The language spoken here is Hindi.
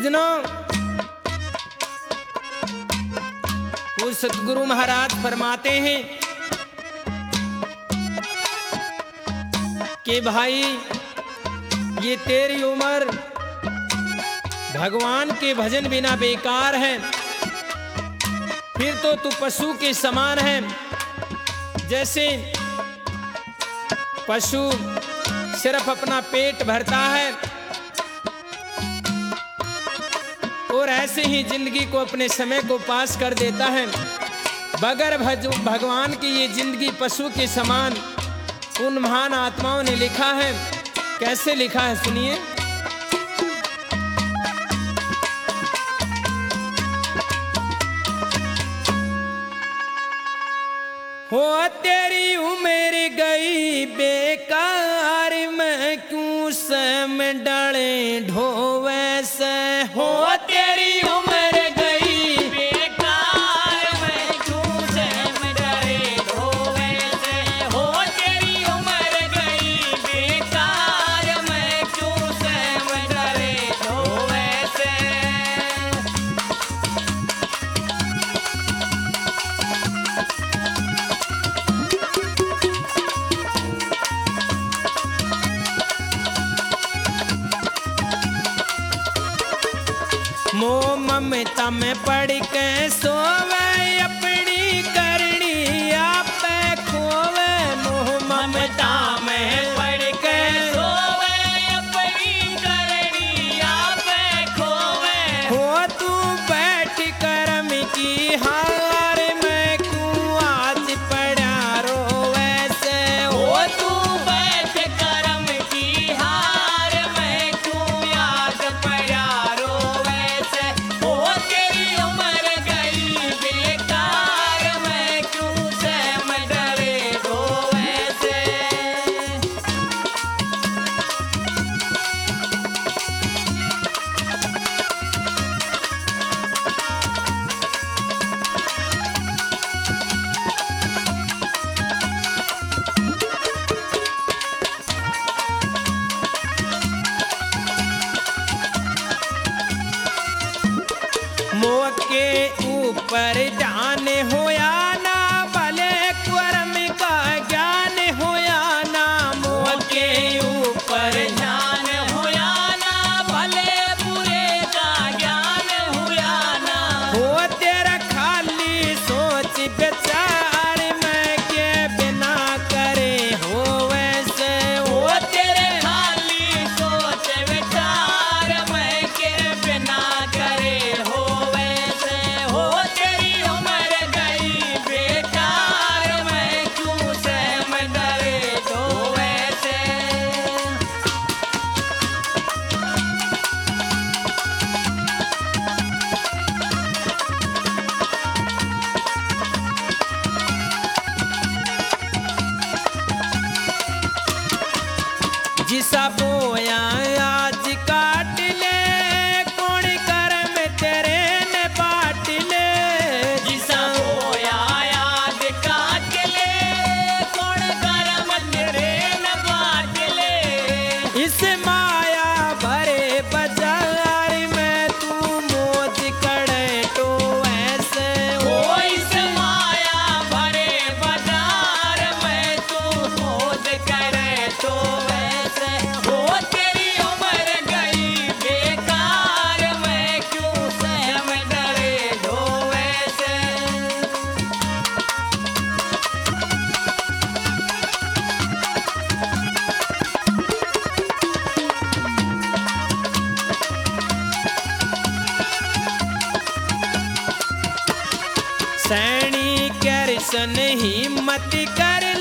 सज्जनों, वो सतगुरु महाराज फरमाते हैं कि भाई ये तेरी उम्र भगवान के भजन बिना बेकार है, फिर तो तू पशु के समान है। जैसे पशु सिर्फ अपना पेट भरता है और ऐसे ही जिंदगी को अपने समय को पास कर देता है, बगैर भगवान की ये जिंदगी पशु के समान उन महान आत्माओं ने लिखा है। कैसे लिखा है सुनिए। हो तेरी उम्र गई बेकार, मैं क्यों सम डाले ढोवे से। हो तेरी उम्र गई बेकार, मैं क्यों सम डाले ढोवे से। हो तेरी उम्र गई बेकार, मैं क्यों सम डाले ढोवे से। मोह ममता में पड़ के सोवे, अपनी करनी आप खोवे। मोह ममता में पड़ के सोवे, अपनी करनी आप खोवे। हो तू बैठ करम की हार, मैं क्यों आज पड़ा रोवे से। हो तू बैठ करम की हार, मैं क्यों आज पड़ा रोवे। हो तेरी उम्र गई बेकार, मैं क्यों सम डरे ढोवे से। मोह के ऊपर जान होया ना, भले कर्म का ज्ञान होया ना। मोह के ऊपर जान होया ना, भले बुरे का ज्ञान होया ना। हो तेरा खाली सोच विचार, मैं के बिना करे हो वैसे। हो तेरे खाली सोच विचार, मैं के बिना करे हो वैसे। हो तेरी उम्र गई बेकार, मैं क्यों सम डरे ढोवे से। जिसा बोया आज काट ले, कौन कर्म तेरे ने बांट ले। जिसा बोया आज काट ले, कौन कर्म तेरे ने बांट ले। इस माया भरे बाजार में तू मौज करे तो ऐसे। हो इस माया भरे बाजार में तू मौज करे तो वैसे। हो तेरी उम्र गई बेकार, मैं क्यों सम डरे ढोवे से। सैनी कर सन हिम्मत कर